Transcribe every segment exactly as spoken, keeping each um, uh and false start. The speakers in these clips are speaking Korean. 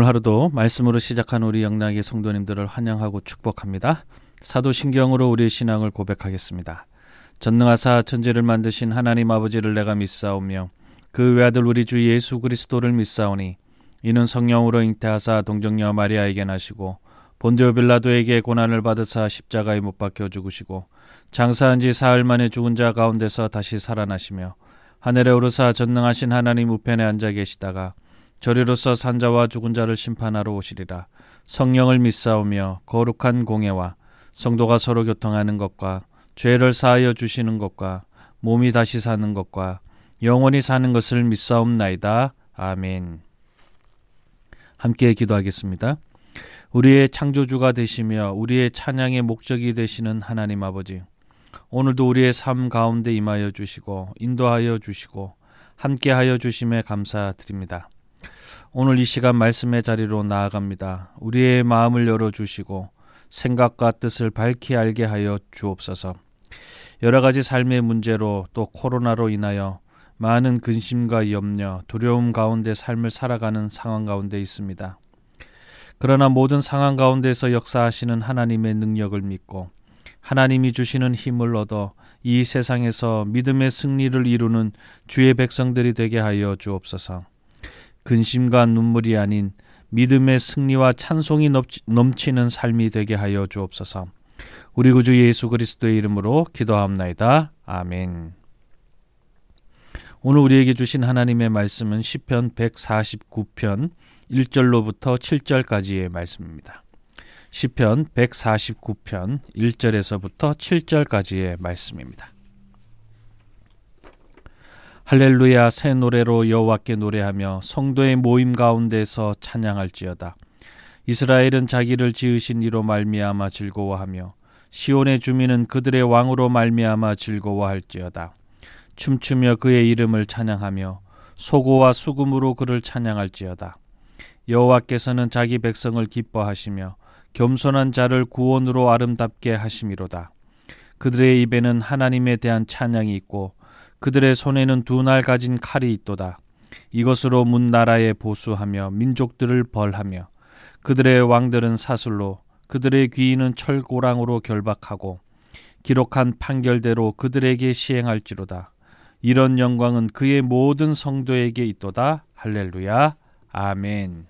하루도 말씀으로 시작한 우리 영락의 성도님들을 환영하고 축복합니다. 사도신경으로 우리의 신앙을 고백하겠습니다. 전능하사 천지를 만드신 하나님 아버지를 내가 믿사오며 그 외아들 우리 주 예수 그리스도를 믿사오니 이는 성령으로 잉태하사 동정녀 마리아에게 나시고 본디오 빌라도에게 고난을 받으사 십자가에 못 박혀 죽으시고 장사한 지 사흘 만에 죽은 자 가운데서 다시 살아나시며 하늘에 오르사 전능하신 하나님 우편에 앉아 계시다가 저리로서 산자와 죽은 자를 심판하러 오시리라. 성령을 믿사오며 거룩한 공예와 성도가 서로 교통하는 것과 죄를 사하여 주시는 것과 몸이 다시 사는 것과 영원히 사는 것을 믿사옵나이다. 아멘. 함께 기도하겠습니다. 우리의 창조주가 되시며 우리의 찬양의 목적이 되시는 하나님 아버지, 오늘도 우리의 삶 가운데 임하여 주시고 인도하여 주시고 함께하여 주심에 감사드립니다. 오늘 이 시간 말씀의 자리로 나아갑니다. 우리의 마음을 열어주시고 생각과 뜻을 밝히 알게 하여 주옵소서. 여러 가지 삶의 문제로 또 코로나로 인하여 많은 근심과 염려, 두려움 가운데 삶을 살아가는 상황 가운데 있습니다. 그러나 모든 상황 가운데서 역사하시는 하나님의 능력을 믿고 하나님이 주시는 힘을 얻어 이 세상에서 믿음의 승리를 이루는 주의 백성들이 되게 하여 주옵소서. 근심과 눈물이 아닌 믿음의 승리와 찬송이 넘치는 삶이 되게 하여 주옵소서. 우리 구주 예수 그리스도의 이름으로 기도하옵나이다. 아멘. 오늘 우리에게 주신 하나님의 말씀은 시편 백사십구 편 일 절로부터 칠 절까지의 말씀입니다. 시편 백사십구 편 일 절에서부터 칠 절까지의 말씀입니다. 할렐루야, 새 노래로 여호와께 노래하며 성도의 모임 가운데서 찬양할지어다. 이스라엘은 자기를 지으신 이로 말미암아 즐거워하며 시온의 주민은 그들의 왕으로 말미암아 즐거워할지어다. 춤추며 그의 이름을 찬양하며 소고와 수금으로 그를 찬양할지어다. 여호와께서는 자기 백성을 기뻐하시며 겸손한 자를 구원으로 아름답게 하심이로다. 그들의 입에는 하나님에 대한 찬양이 있고 그들의 손에는 두 날 가진 칼이 있도다. 이것으로 문 나라에 보수하며 민족들을 벌하며 그들의 왕들은 사슬로 그들의 귀인은 철고랑으로 결박하고 기록한 판결대로 그들에게 시행할지로다. 이런 영광은 그의 모든 성도에게 있도다. 할렐루야. 아멘.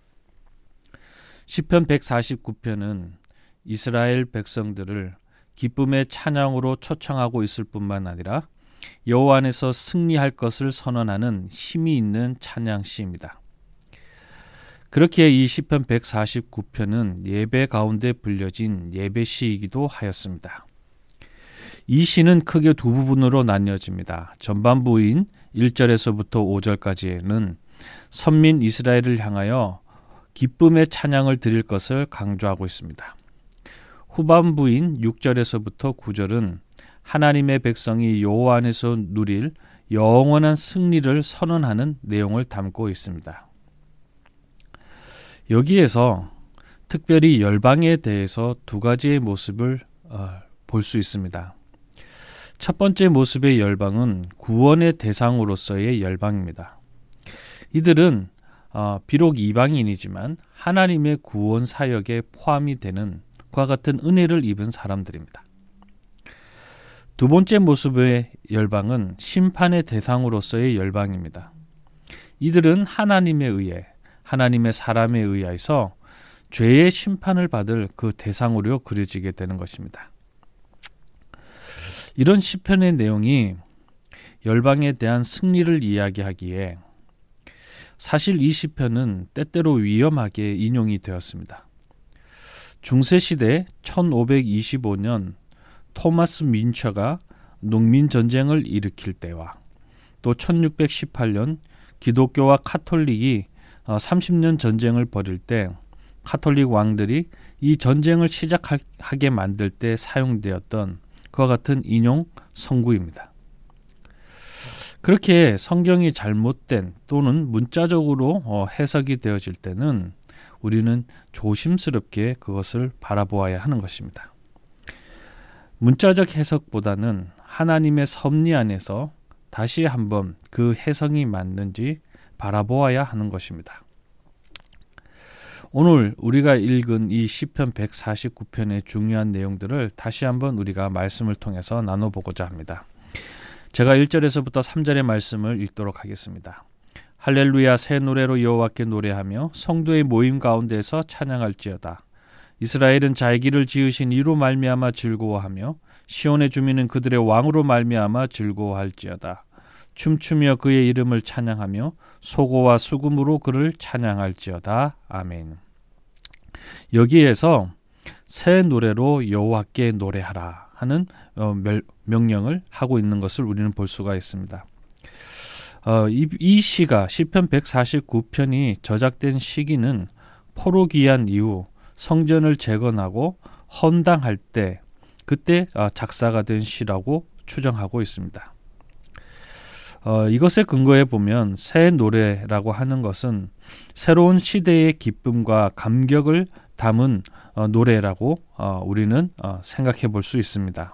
시편 백사십구 편은 이스라엘 백성들을 기쁨의 찬양으로 초청하고 있을 뿐만 아니라 여호와 안에서 승리할 것을 선언하는 힘이 있는 찬양 시입니다. 그렇게 이 시편 백사십구 편은 예배 가운데 불려진 예배 시이기도 하였습니다. 이 시는 크게 두 부분으로 나뉘어집니다. 전반부인 일 절에서부터 오 절까지는 선민 이스라엘을 향하여 기쁨의 찬양을 드릴 것을 강조하고 있습니다. 후반부인 육 절에서부터 구 절은 하나님의 백성이 여호와 안에서 누릴 영원한 승리를 선언하는 내용을 담고 있습니다. 여기에서 특별히 열방에 대해서 두 가지의 모습을 어, 볼 수 있습니다. 첫 번째 모습의 열방은 구원의 대상으로서의 열방입니다. 이들은 어, 비록 이방인이지만 하나님의 구원 사역에 포함이 되는 그와 같은 은혜를 입은 사람들입니다. 두 번째 모습의 열방은 심판의 대상으로서의 열방입니다. 이들은 하나님에 의해, 하나님의 사람에 의해서 죄의 심판을 받을 그 대상으로 그려지게 되는 것입니다. 이런 시편의 내용이 열방에 대한 승리를 이야기하기에 사실 이 시편은 때때로 위험하게 인용이 되었습니다. 중세시대 천오백이십오 년 토마스 민처가 농민전쟁을 일으킬 때와 또 천육백십팔 년 기독교와 카톨릭이 삼십 년 전쟁을 벌일 때 카톨릭 왕들이 이 전쟁을 시작하게 만들 때 사용되었던 그와 같은 인용 성구입니다. 그렇게 성경이 잘못된 또는 문자적으로 해석이 되어질 때는 우리는 조심스럽게 그것을 바라보아야 하는 것입니다. 문자적 해석보다는 하나님의 섭리 안에서 다시 한번 그 해석이 맞는지 바라보아야 하는 것입니다. 오늘 우리가 읽은 이 시편 백사십구 편의 중요한 내용들을 다시 한번 우리가 말씀을 통해서 나눠보고자 합니다. 제가 일 절에서부터 삼 절의 말씀을 읽도록 하겠습니다. 할렐루야, 새 노래로 여호와께 노래하며 성도의 모임 가운데서 찬양할지어다. 이스라엘은 자기 길을 지으신 이로 말미암아 즐거워하며 시온의 주민은 그들의 왕으로 말미암아 즐거워할지어다. 춤추며 그의 이름을 찬양하며 소고와 수금으로 그를 찬양할지어다. 아멘. 여기에서 새 노래로 여호와께 노래하라 하는 명령을 하고 있는 것을 우리는 볼 수가 있습니다. 어, 이, 이 시가 시편 백사십구 편이 저작된 시기는 포로기한 이후 성전을 재건하고 헌당할 때 그때 작사가 된 시라고 추정하고 있습니다. 어, 이것에 근거해 보면 새 노래라고 하는 것은 새로운 시대의 기쁨과 감격을 담은 어, 노래라고 어, 우리는 어, 생각해 볼 수 있습니다.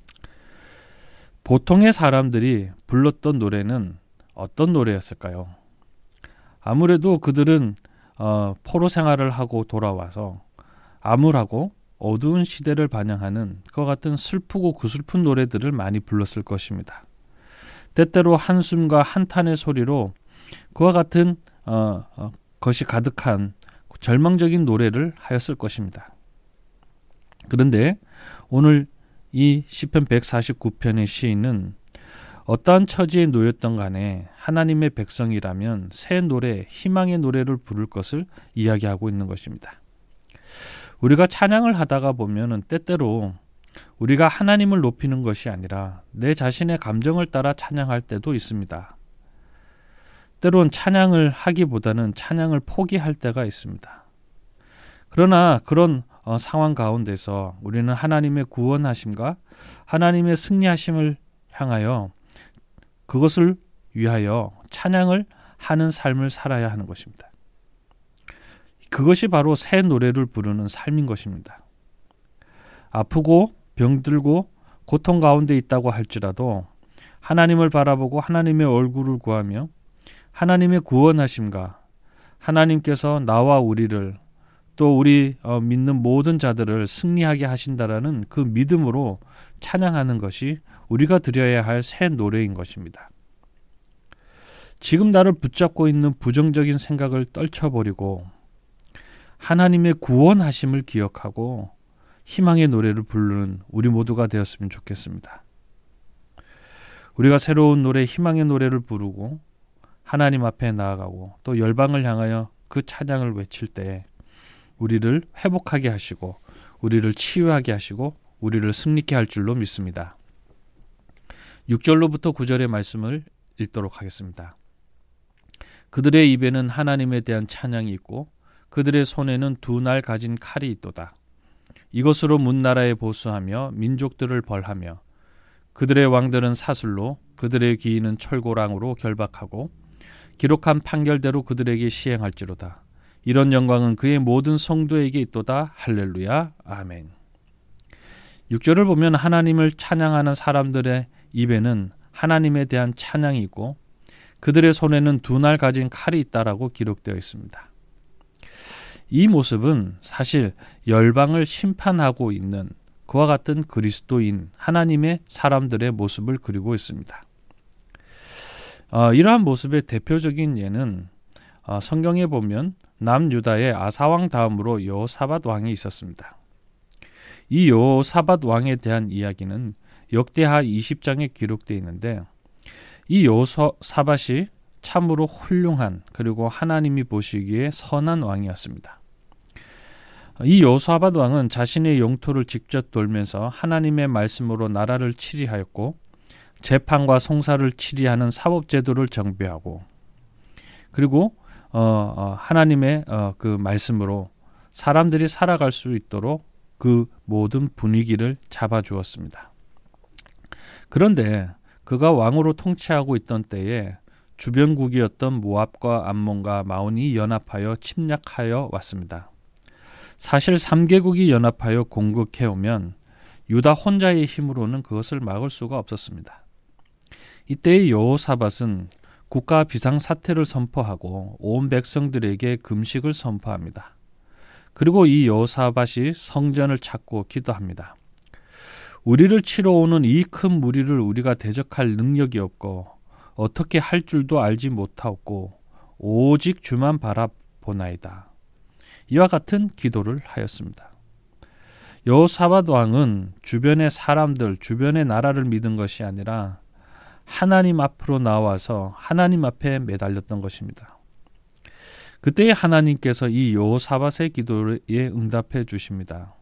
보통의 사람들이 불렀던 노래는 어떤 노래였을까요? 아무래도 그들은 어, 포로 생활을 하고 돌아와서 암울하고 어두운 시대를 반영하는 그와 같은 슬프고 구슬픈 노래들을 많이 불렀을 것입니다. 때때로 한숨과 한탄의 소리로 그와 같은 어, 어, 것이 가득한 절망적인 노래를 하였을 것입니다. 그런데 오늘 이 시편 백사십구 편의 시인은 어떠한 처지에 놓였던 간에 하나님의 백성이라면 새 노래, 희망의 노래를 부를 것을 이야기하고 있는 것입니다. 우리가 찬양을 하다가 보면 때때로 우리가 하나님을 높이는 것이 아니라 내 자신의 감정을 따라 찬양할 때도 있습니다. 때론 찬양을 하기보다는 찬양을 포기할 때가 있습니다. 그러나 그런 어, 상황 가운데서 우리는 하나님의 구원하심과 하나님의 승리하심을 향하여 그것을 위하여 찬양을 하는 삶을 살아야 하는 것입니다. 그것이 바로 새 노래를 부르는 삶인 것입니다. 아프고 병들고 고통 가운데 있다고 할지라도 하나님을 바라보고 하나님의 얼굴을 구하며 하나님의 구원하심과 하나님께서 나와 우리를 또 우리 어, 믿는 모든 자들을 승리하게 하신다라는 그 믿음으로 찬양하는 것이 우리가 드려야 할 새 노래인 것입니다. 지금 나를 붙잡고 있는 부정적인 생각을 떨쳐버리고 하나님의 구원하심을 기억하고 희망의 노래를 부르는 우리 모두가 되었으면 좋겠습니다. 우리가 새로운 노래, 희망의 노래를 부르고 하나님 앞에 나아가고 또 열방을 향하여 그 찬양을 외칠 때 우리를 회복하게 하시고 우리를 치유하게 하시고 우리를 승리케 할 줄로 믿습니다. 육 절로부터 구 절의 말씀을 읽도록 하겠습니다. 그들의 입에는 하나님에 대한 찬양이 있고 그들의 손에는 두 날 가진 칼이 있도다. 이것으로 문나라에 보수하며 민족들을 벌하며 그들의 왕들은 사슬로 그들의 귀인은 철고랑으로 결박하고 기록한 판결대로 그들에게 시행할지로다. 이런 영광은 그의 모든 성도에게 있도다. 할렐루야. 아멘. 육 절을 보면 하나님을 찬양하는 사람들의 입에는 하나님에 대한 찬양이 있고 그들의 손에는 두 날 가진 칼이 있다라고 기록되어 있습니다. 이 모습은 사실 열방을 심판하고 있는 그와 같은 그리스도인 하나님의 사람들의 모습을 그리고 있습니다. 어, 이러한 모습의 대표적인 예는 어, 성경에 보면 남유다의 아사왕 다음으로 여호사밧 왕이 있었습니다. 이 여호사밧 왕에 대한 이야기는 역대하 이십 장에 기록되어 있는데 이 여호사밧이 참으로 훌륭한 그리고 하나님이 보시기에 선한 왕이었습니다. 이 여호사밧 왕은 자신의 영토를 직접 돌면서 하나님의 말씀으로 나라를 치리하였고 재판과 송사를 치리하는 사법제도를 정비하고 그리고 어, 어, 하나님의 어, 그 말씀으로 사람들이 살아갈 수 있도록 그 모든 분위기를 잡아주었습니다. 그런데 그가 왕으로 통치하고 있던 때에 주변국이었던 모압과 암몬과 마온이 연합하여 침략하여 왔습니다. 사실 삼 개국이 연합하여 공격해오면 유다 혼자의 힘으로는 그것을 막을 수가 없었습니다. 이때의 여호사밧은 국가 비상사태를 선포하고 온 백성들에게 금식을 선포합니다. 그리고 이 여호사밧이 성전을 찾고 기도합니다. 우리를 치러 오는 이 큰 무리를 우리가 대적할 능력이 없고 어떻게 할 줄도 알지 못하고 오직 주만 바라보나이다. 이와 같은 기도를 하였습니다. 여호사밧 왕은 주변의 사람들, 주변의 나라를 믿은 것이 아니라 하나님 앞으로 나와서 하나님 앞에 매달렸던 것입니다. 그때 하나님께서 이 여호사밧의 기도에 응답해 주십니다.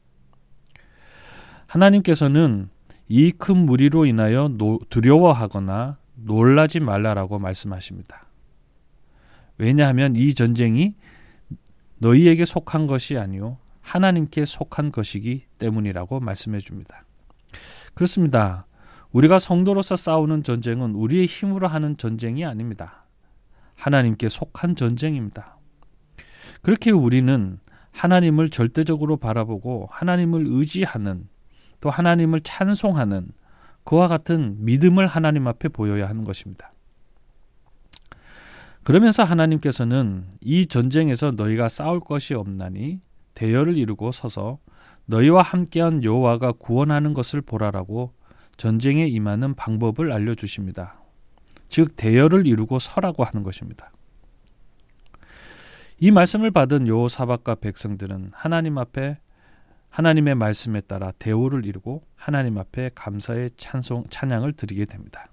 하나님께서는 이 큰 무리로 인하여 노, 두려워하거나 놀라지 말라라고 말씀하십니다. 왜냐하면 이 전쟁이 너희에게 속한 것이 아니요 하나님께 속한 것이기 때문이라고 말씀해 줍니다. 그렇습니다. 우리가 성도로서 싸우는 전쟁은 우리의 힘으로 하는 전쟁이 아닙니다. 하나님께 속한 전쟁입니다. 그렇게 우리는 하나님을 절대적으로 바라보고 하나님을 의지하는, 또 하나님을 찬송하는 그와 같은 믿음을 하나님 앞에 보여야 하는 것입니다. 그러면서 하나님께서는 이 전쟁에서 너희가 싸울 것이 없나니 대열을 이루고 서서 너희와 함께한 여호와가 구원하는 것을 보라라고 전쟁에 임하는 방법을 알려주십니다. 즉 대열을 이루고 서라고 하는 것입니다. 이 말씀을 받은 여호사밧과 백성들은 하나님 앞에 하나님의 말씀에 따라 대오를 이루고 하나님 앞에 감사의 찬송, 찬양을 드리게 됩니다.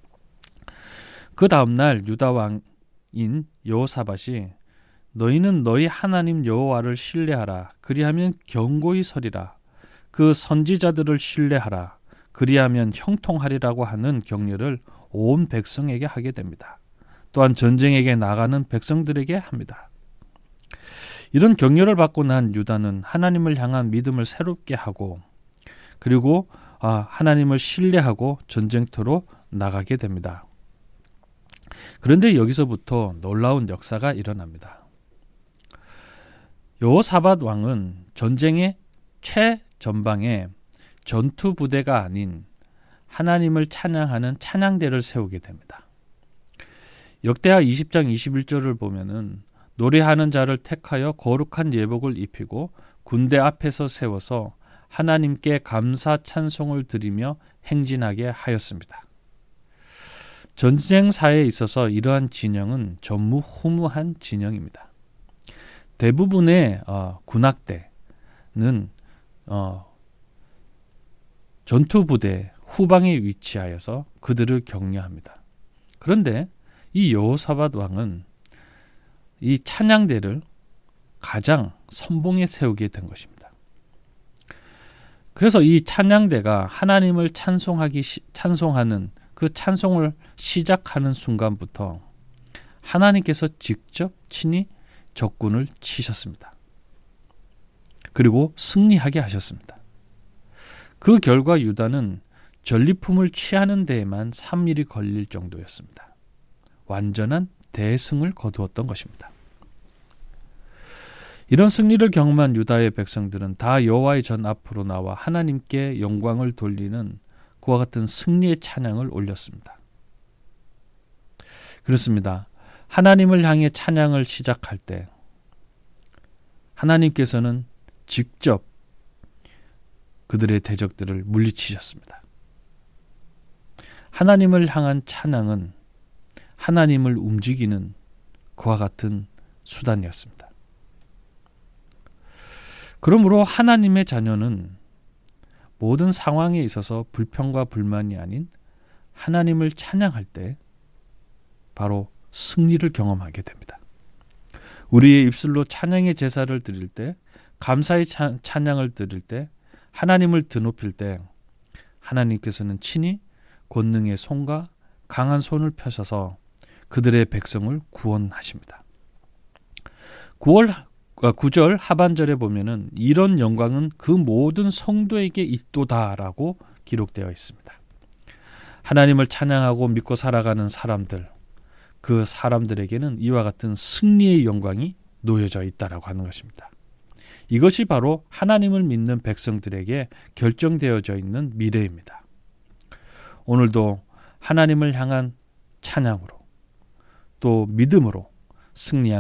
그 다음날 유다 왕인 여호사밧이 너희는 너희 하나님 여호와를 신뢰하라. 그리하면 견고히 서리라. 그 선지자들을 신뢰하라. 그리하면 형통하리라고 하는 격려를 온 백성에게 하게 됩니다. 또한 전쟁에게 나가는 백성들에게 합니다. 이런 격려를 받고 난 유다는 하나님을 향한 믿음을 새롭게 하고 그리고 아, 하나님을 신뢰하고 전쟁터로 나가게 됩니다. 그런데 여기서부터 놀라운 역사가 일어납니다. 여호사밧 왕은 전쟁의 최전방에 전투 부대가 아닌 하나님을 찬양하는 찬양대를 세우게 됩니다. 역대하 이십 장 이십일 절을 보면은 노래하는 자를 택하여 거룩한 예복을 입히고 군대 앞에서 세워서 하나님께 감사 찬송을 드리며 행진하게 하였습니다. 전쟁사에 있어서 이러한 진영은 전무후무한 진영입니다. 대부분의 어, 군악대는 어, 전투부대 후방에 위치하여서 그들을 격려합니다. 그런데 이 여호사밧 왕은 이 찬양대를 가장 선봉에 세우게 된 것입니다. 그래서 이 찬양대가 하나님을 찬송하기 찬송하는 그 찬송을 시작하는 순간부터 하나님께서 직접 친히 적군을 치셨습니다. 그리고 승리하게 하셨습니다. 그 결과 유다는 전리품을 취하는 데에만 삼 일이 걸릴 정도였습니다. 완전한 대승을 거두었던 것입니다. 이런 승리를 경험한 유다의 백성들은 다 여호와의 전 앞으로 나와 하나님께 영광을 돌리는 그와 같은 승리의 찬양을 올렸습니다. 그렇습니다. 하나님을 향해 찬양을 시작할 때 하나님께서는 직접 그들의 대적들을 물리치셨습니다. 하나님을 향한 찬양은 하나님을 움직이는 그와 같은 수단이었습니다. 그러므로 하나님의 자녀는 모든 상황에 있어서 불평과 불만이 아닌 하나님을 찬양할 때 바로 승리를 경험하게 됩니다. 우리의 입술로 찬양의 제사를 드릴 때, 감사의 찬양을 드릴 때, 하나님을 드높일 때 하나님께서는 친히 권능의 손과 강한 손을 펴셔서 그들의 백성을 구원하십니다. 구월 구 절 하반절에 보면은 이런 영광은 그 모든 성도에게 있도다라고 기록되어 있습니다. 하나님을 찬양하고 믿고 살아가는 사람들, 그 사람들에게는 이와 같은 승리의 영광이 놓여져 있다라고 하는 것입니다. 이것이 바로 하나님을 믿는 백성들에게 결정되어져 있는 미래입니다. 오늘도 하나님을 향한 찬양으로 또 믿음으로 승리하는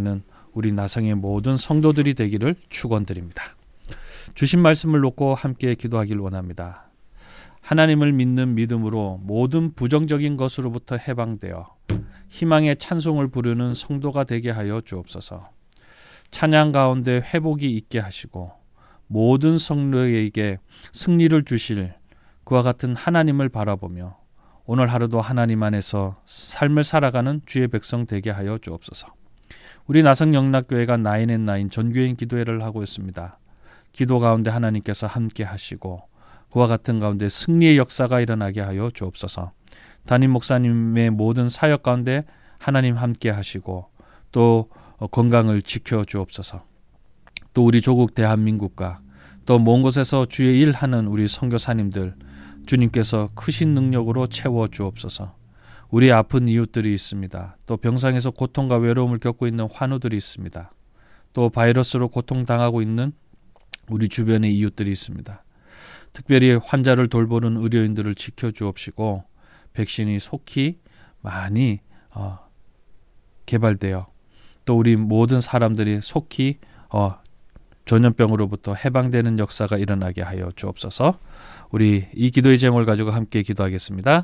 우리 나성의 모든 성도들이 되기를 축원드립니다. 주신 말씀을 놓고 함께 기도하길 원합니다. 하나님을 믿는 믿음으로 모든 부정적인 것으로부터 해방되어 희망의 찬송을 부르는 성도가 되게 하여 주옵소서. 찬양 가운데 회복이 있게 하시고 모든 성도에게 승리를 주실 그와 같은 하나님을 바라보며 오늘 하루도 하나님 안에서 삶을 살아가는 주의 백성 되게 하여 주옵소서. 우리 나성영락교회가 나인앤나인 전교인 기도회를 하고 있습니다. 기도 가운데 하나님께서 함께 하시고 그와 같은 가운데 승리의 역사가 일어나게 하여 주옵소서. 담임 목사님의 모든 사역 가운데 하나님 함께 하시고 또 건강을 지켜 주옵소서. 또 우리 조국 대한민국과 또 먼 곳에서 주의 일하는 우리 선교사님들 주님께서 크신 능력으로 채워 주옵소서. 우리 아픈 이웃들이 있습니다. 또 병상에서 고통과 외로움을 겪고 있는 환우들이 있습니다. 또 바이러스로 고통당하고 있는 우리 주변의 이웃들이 있습니다. 특별히 환자를 돌보는 의료인들을 지켜주옵시고 백신이 속히 많이 어, 개발되어 또 우리 모든 사람들이 속히 어, 전염병으로부터 해방되는 역사가 일어나게 하여 주옵소서. 우리 이 기도의 제목을 가지고 함께 기도하겠습니다.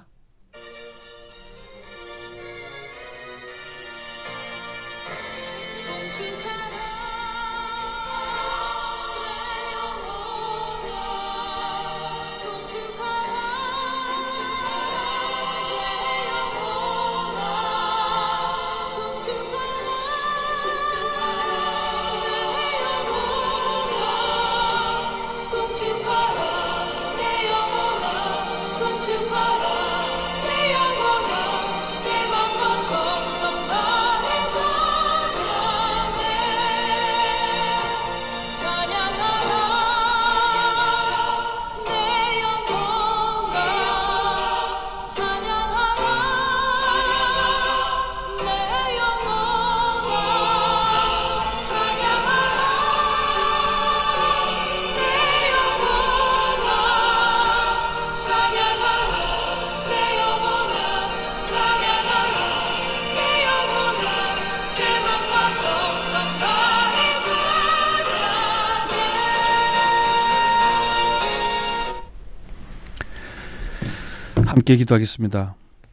함께 기도하겠습니다.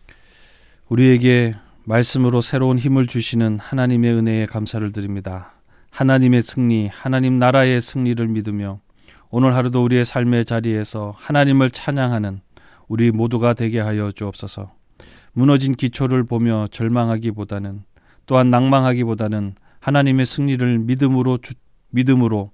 우리에게 말씀으로 새로운 힘을 주시는 하나님의 은혜에 감사를 드립니다. 하나님의 승리, 하나님 나라의 승리를 믿으며 오늘 하루도 우리의 삶의 자리에서 하나님을 찬양하는 우리 모두가 되게 하여 주옵소서. 무너진 기초를 보며 절망하기보다는 또한 낭망하기보다는 하나님의 승리를 믿음으로 주, 믿음으로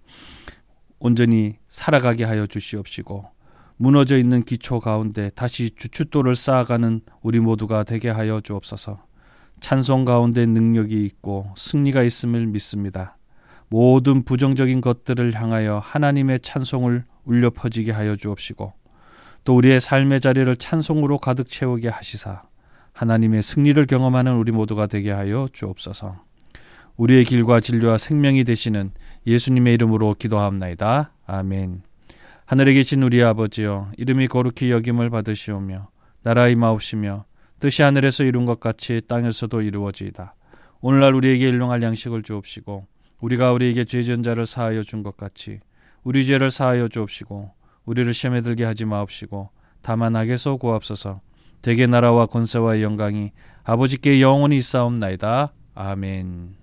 온전히 살아가게 하여 주시옵시고 무너져 있는 기초 가운데 다시 주춧돌을 쌓아가는 우리 모두가 되게 하여 주옵소서. 찬송 가운데 능력이 있고 승리가 있음을 믿습니다. 모든 부정적인 것들을 향하여 하나님의 찬송을 울려 퍼지게 하여 주옵시고 또 우리의 삶의 자리를 찬송으로 가득 채우게 하시사 하나님의 승리를 경험하는 우리 모두가 되게 하여 주옵소서. 우리의 길과 진리와 생명이 되시는 예수님의 이름으로 기도하옵나이다. 아멘. 하늘에 계신 우리 아버지여, 이름이 거룩히 여김을 받으시오며 나라의 마옵시며 뜻이 하늘에서 이룬 것 같이 땅에서도 이루어지이다. 오늘날 우리에게 일용할 양식을 주옵시고 우리가 우리에게 죄 지은 자를 사하여 준 것 같이 우리 죄를 사하여 주옵시고 우리를 시험에 들게 하지 마옵시고 다만 악에서 구하옵소서. 대개 나라와 권세와 영광이 아버지께 영원히 있사옵나이다. 아멘.